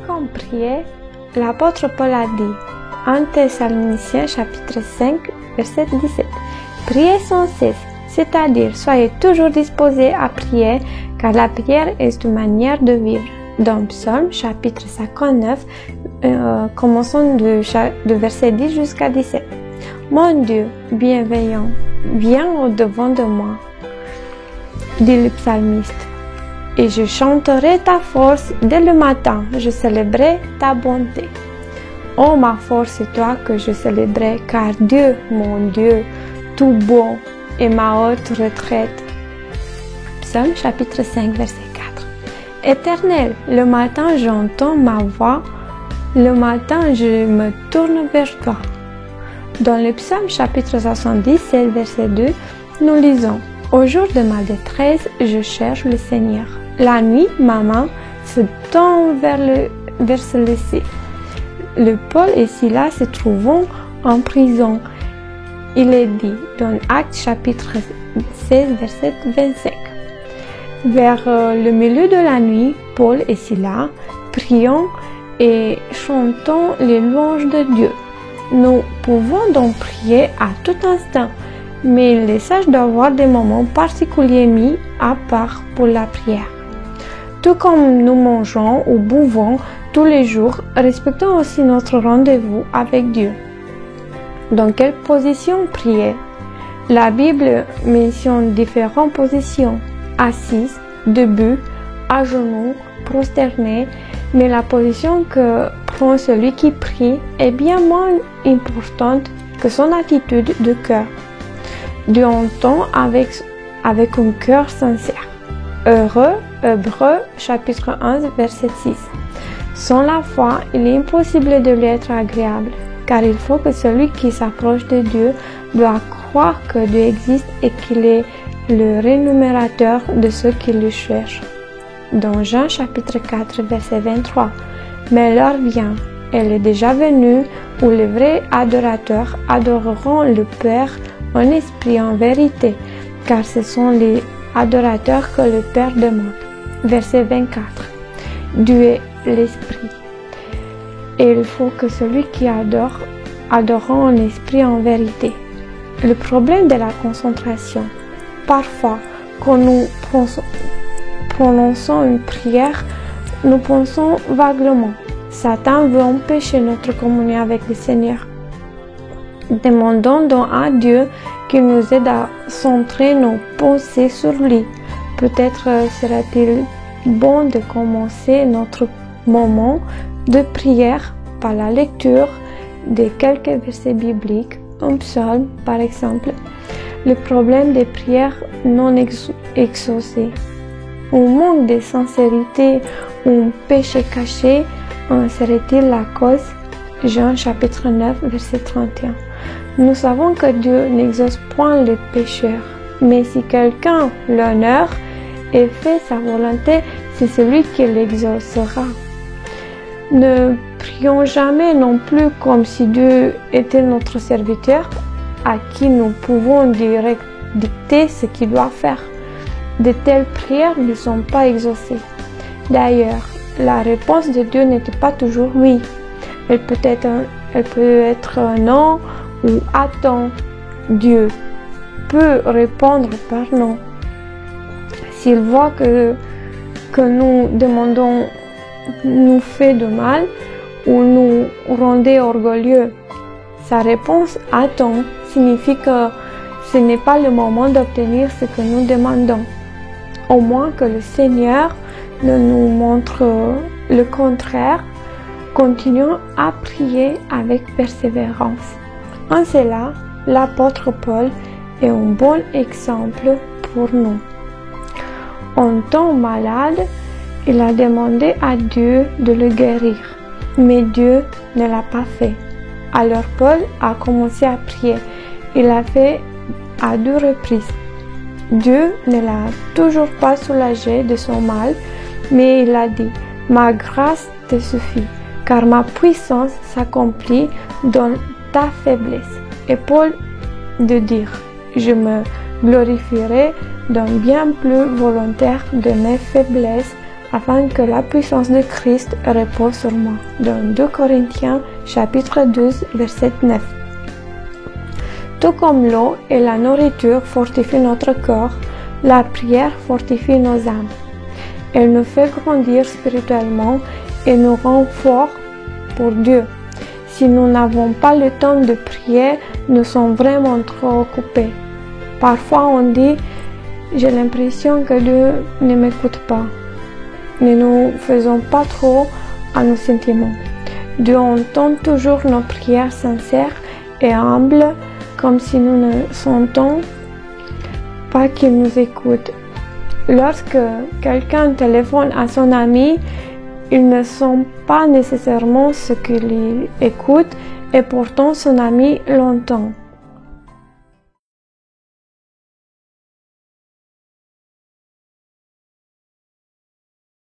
Comme prier, l'apôtre Paul a dit, 1 Thessaloniciens chapitre 5, verset 17, « Priez sans cesse, c'est-à-dire soyez toujours disposés à prier, car la prière est une manière de vivre. » Dans Psaume chapitre 59, commençons de verset 10 jusqu'à 17. « Mon Dieu, bienveillant, viens au-devant de moi, dit le psalmiste. Et je chanterai ta force dès le matin, je célébrerai ta bonté. Ô ma force, c'est toi que je célébrerai, car Dieu, mon Dieu, tout bon, est ma haute retraite. » Psaume chapitre 5, verset 4. « Éternel, le matin j'entends ma voix, le matin je me tourne vers toi. » Dans le psaume chapitre 77, verset 2, nous lisons « Au jour de ma détresse, je cherche le Seigneur. La nuit, ma main se tend vers celui-ci. » Le Paul et Silas se trouvent en prison. Il est dit dans Actes chapitre 16, verset 25. Vers le milieu de la nuit, Paul et Silas prions et chantons les louanges de Dieu. Nous pouvons donc prier à tout instant, mais il est sage d'avoir des moments particuliers mis à part pour la prière. Tout comme nous mangeons ou buvons tous les jours, respectons aussi notre rendez-vous avec Dieu. Dans quelle position prier? La Bible mentionne différentes positions, assise, debout, à genoux, prosterné, mais la position que prend celui qui prie est bien moins importante que son attitude de cœur. Dieu entend avec un cœur sincère. Heureux, Hébreux, chapitre 11, verset 6. Sans la foi, il est impossible de lui être agréable, car il faut que celui qui s'approche de Dieu doit croire que Dieu existe et qu'il est le rémunérateur de ceux qui le cherchent. Dans Jean chapitre 4, verset 23, « Mais l'heure vient, elle est déjà venue, où les vrais adorateurs adoreront le Père en esprit et en vérité, car ce sont les adorateurs que le Père demande. » Verset 24. Dieu est l'Esprit. Et il faut que celui qui adore en esprit et en vérité. Le problème de la concentration. Parfois, quand nous prononçons une prière, nous pensons vaguement. Satan veut empêcher notre communion avec le Seigneur. Demandons donc à Dieu qu'il nous aide à centrer nos pensées sur lui. Peut-être sera-t-il bon de commencer notre moment de prière par la lecture de quelques versets bibliques, un psaume par exemple. Le problème des prières non exaucées, un manque de sincérité ou un péché caché en serait-il la cause? Jean chapitre 9, verset 31. Nous savons que Dieu n'exauce point les pécheurs, mais si quelqu'un l'honore et fait sa volonté, c'est celui qui l'exaucera. Ne prions jamais non plus comme si Dieu était notre serviteur, à qui nous pouvons dicter ce qu'il doit faire. De telles prières ne sont pas exaucées. D'ailleurs, la réponse de Dieu n'était pas toujours oui. Elle peut être non ou attends. Dieu peut répondre par non. S'il voit que nous demandons nous fait de mal ou nous rendait orgueilleux, sa réponse attends signifie que ce n'est pas le moment d'obtenir ce que nous demandons. Au moins que le Seigneur ne nous montre le contraire, continuons à prier avec persévérance. En cela, l'apôtre Paul est un bon exemple pour nous. En temps malade, il a demandé à Dieu de le guérir, mais Dieu ne l'a pas fait. Alors Paul a commencé à prier. Il l'a fait à 2 reprises. Dieu ne l'a toujours pas soulagé de son mal, mais il a dit « Ma grâce te suffit, car ma puissance s'accomplit dans ta faiblesse. » Et Paul de dire « Je me glorifierai d'un bien plus volontaire de mes faiblesses, afin que la puissance de Christ repose sur moi. Dans 2 Corinthiens chapitre 12 verset 9. Tout comme l'eau et la nourriture fortifient notre corps, la prière fortifie nos âmes. Elle nous fait grandir spirituellement et nous rend forts pour Dieu. Si nous n'avons pas le temps de prier, nous sommes vraiment trop occupés. Parfois on dit « j'ai l'impression que Dieu ne m'écoute pas ». Ne nous faisons pas trop à nos sentiments. Dieu entend toujours nos prières sincères et humbles, comme si nous ne sentons pas qu'il nous écoute. Lorsque quelqu'un téléphone à son ami, il ne sent pas nécessairement ce qu'il écoute et pourtant son ami l'entend.